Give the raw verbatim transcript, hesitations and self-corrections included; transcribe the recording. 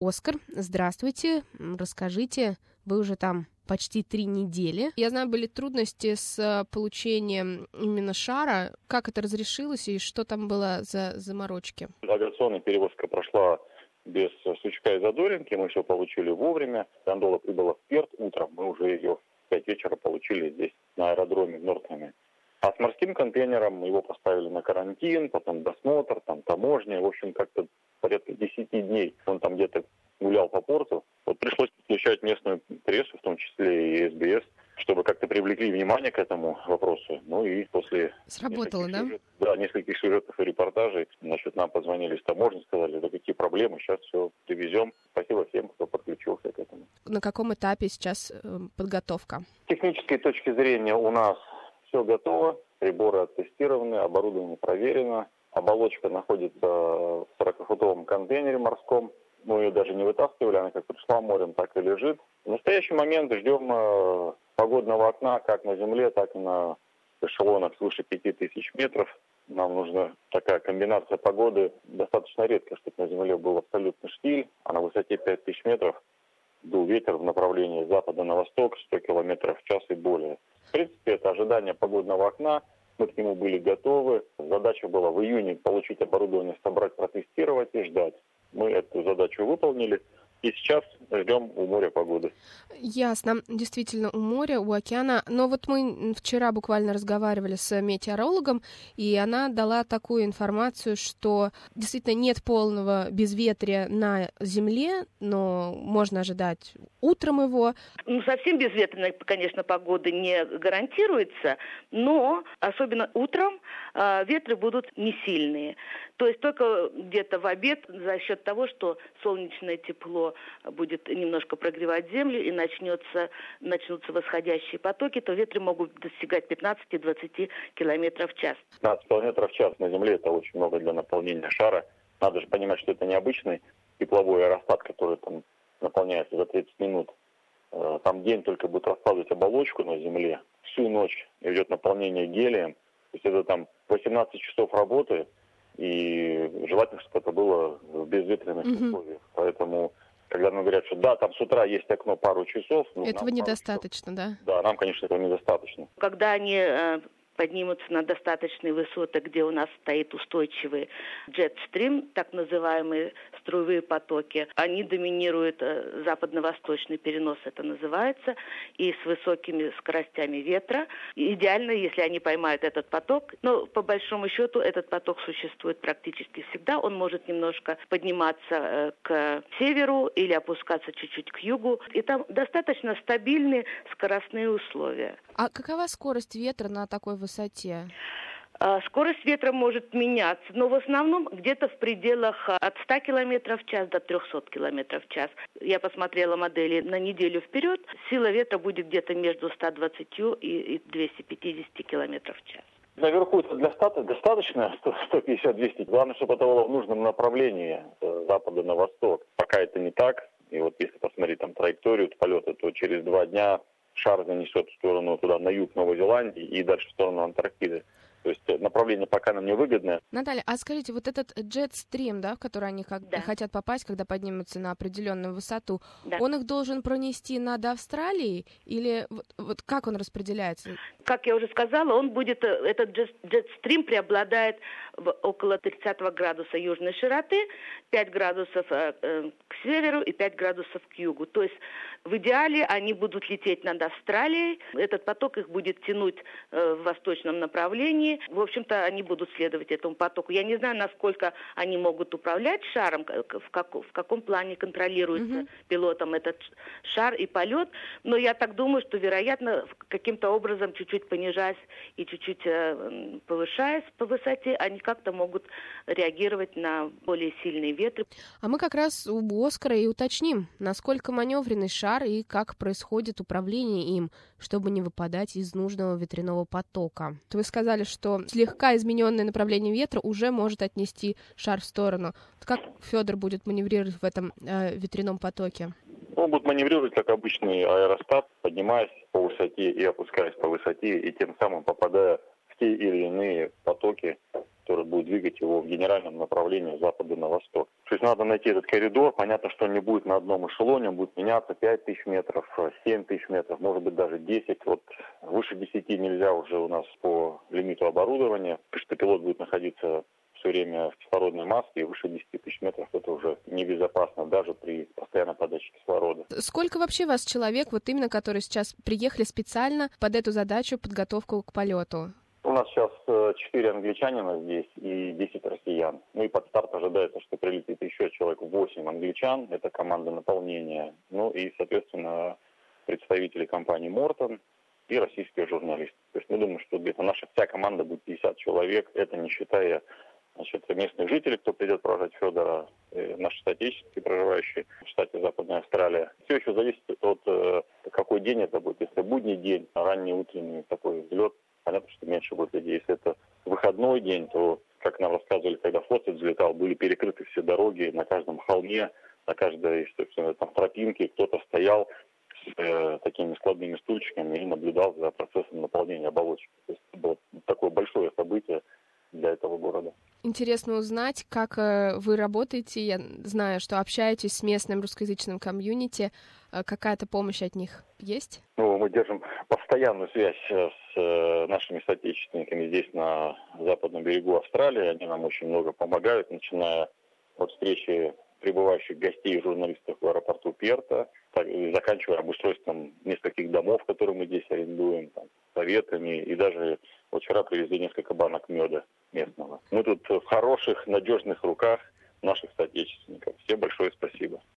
Оскар, здравствуйте. Расскажите, вы уже там почти три недели. Я знаю, были трудности с получением именно шара. Как это разрешилось и что там было за заморочки? Авиационная перевозка прошла без сучка и задоринки. Мы все получили вовремя. Гондола прибыла в Перт утром. Мы уже ее в пять вечера получили здесь, на аэродроме в Нортхаме. А с морским контейнером его поставили на карантин, потом досмотр, там таможня. В общем, как-то порядка десяти дней он там где-то гулял по порту. Вот пришлось подключать местную прессу, в том числе и эс би эс, чтобы как-то привлекли внимание к этому вопросу. Ну и после... Сработало, да? Сюжет, да, нескольких сюжетов и репортажей, значит, нам позвонили с таможни, сказали, да какие проблемы, сейчас все привезем. Спасибо всем, кто подключился к этому. На каком этапе сейчас э, подготовка? С технической точки зрения у нас все готово, приборы оттестированы, оборудование проверено. Оболочка находится в сорокафутовом контейнере морском. Мы ее даже не вытаскивали, она как пришла морем, так и лежит. В настоящий момент ждем э, погодного окна как на земле, так и на эшелонах свыше пяти тысяч метров. Нам нужна такая комбинация погоды достаточно редко, чтобы на земле был абсолютно штиль, а на высоте пять тысяч метров дул ветер в направлении с запада на восток сто километров в час и более. В принципе, это ожидание погодного окна. Мы к нему были готовы. Задача была в июне получить оборудование, собрать, протестировать и ждать. Мы эту задачу выполнили. И сейчас ждем у моря погоды. Ясно. Действительно, у моря, у океана. Но вот мы вчера буквально разговаривали с метеорологом, и она дала такую информацию, что действительно нет полного безветрия на Земле, но можно ожидать утром его. Ну, совсем безветренной, конечно, погоды не гарантируется, но особенно утром э, ветры будут не сильные. То есть только где-то в обед за счет того, что солнечное тепло будет немножко прогревать землю и начнется, начнутся восходящие потоки, то ветры могут достигать пятнадцати-двадцати километров в час. пятнадцать километров в час на Земле — это очень много для наполнения шара. Надо же понимать, что это не обычный тепловой аэростат, который там наполняется за тридцать минут. Там день только будет раскладывать оболочку на Земле. Всю ночь идет наполнение гелием. То есть это там восемнадцать часов работы, и желательно, чтобы это было в безветренных mm-hmm. условиях. Поэтому, когда нам говорят, что да, там с утра есть окно пару часов... Ну, этого недостаточно, часов, да? Да, нам, конечно, этого недостаточно. Когда они э, поднимутся на достаточные высоты, где у нас стоит устойчивый джет-стрим, так называемые струевые потоки, они доминируют, э, западно-восточный перенос это называется, и с высокими скоростями ветра. И идеально, если они поймают этот поток, но по большому счету этот поток существует практически всегда, он может немножко подниматься э, к северу или опускаться чуть-чуть к югу, и там достаточно стабильные скоростные условия. А какова скорость ветра на такой высоте? Скорость ветра может меняться, но в основном где-то в пределах от ста километров в час до трехсот километров в час. Я посмотрела модели на неделю вперед. Сила ветра будет где-то между ста двадцатью и двумястами пятьюдесятью километров в час. Наверху это для стата достаточно, сто пятьдесят - двести. Главное, чтобы это было в нужном направлении, с запада на восток. Пока это не так. И вот если посмотреть там траекторию полета, то через два дня шар занесет в сторону туда, на юг Новой Зеландии и дальше в сторону Антарктиды. То есть направление пока нам не выгодное. Наталья, а скажите, вот этот джет-стрим, да, в который они как да. хотят попасть, когда поднимутся на определенную высоту, да. он их должен пронести над Австралией или вот, вот как он распределяется? Как я уже сказала, он будет, этот джет-стрим преобладает в около тридцатого градуса южной широты, пять градусов э, к северу и пять градусов к югу. То есть в идеале они будут лететь над Австралией, этот поток их будет тянуть э, в восточном направлении. В общем-то, они будут следовать этому потоку. Я не знаю, насколько они могут управлять шаром, в, как, в каком плане контролируется mm-hmm. пилотом этот шар и полет, но я так думаю, что, вероятно, каким-то образом, чуть-чуть понижаясь и чуть-чуть э, повышаясь по высоте, они как-то могут реагировать на более сильные ветры. А мы как раз у Оскара и уточним, насколько маневренный шар и как происходит управление им, чтобы не выпадать из нужного ветряного потока. Вы сказали, что слегка измененное направление ветра уже может отнести шар в сторону. Как Федор будет маневрировать в этом э, ветряном потоке? Он будет маневрировать как обычный аэростат, поднимаясь по высоте и опускаясь по высоте, и тем самым попадая в те или иные потоки. То который будет двигать его в генеральном направлении с запада на восток. То есть надо найти этот коридор. Понятно, что он не будет на одном эшелоне, он будет меняться пять тысяч метров, семь тысяч метров, может быть даже десять. Вот выше десяти нельзя уже у нас по лимиту оборудования, потому что пилот будет находиться все время в кислородной маске, и выше десяти тысяч метров это уже небезопасно, даже при постоянной подаче кислорода. Сколько вообще вас человек, вот именно, которые сейчас приехали специально под эту задачу, подготовку к полету? У нас сейчас четыре англичанина здесь и десять россиян. Ну и под старт ожидается, что прилетит еще человек восемь англичан, это команда наполнения. Ну и, соответственно, представители компании «Мортон» и российские журналисты. То есть мы думаем, что где-то наша вся команда будет пятьдесят человек, это не считая, значит, местных жителей, кто придет провожать Федора, наши соотечественники, проживающие в штате Западная Австралия. Все еще зависит от э, какой день это будет. Если будний день, ранний утренний такой взлет, понятно, что меньше будет людей. Если это выходной день, то, как нам рассказывали, когда флот взлетал, были перекрыты все дороги на каждом холме, на каждой, собственно, там, тропинке кто-то стоял с э, такими складными стульчиками и наблюдал за процессом наполнения оболочки. То есть это было такое большое событие для этого города. Интересно узнать, как э, вы работаете. Я знаю, что общаетесь с местным русскоязычным комьюнити. Э, какая-то помощь от них есть? Ну, мы держим постоянную связь с э, нашими соотечественниками здесь, на западном берегу Австралии. Они нам очень много помогают, начиная от встречи прибывающих гостей и журналистов в аэропорту Перта, так, и заканчивая обустройством нескольких домов, которые мы здесь арендуем, там, советами, и даже вот вчера привезли несколько банок меда местного. Мы тут в хороших, надежных руках наших соотечественников. Всем большое спасибо.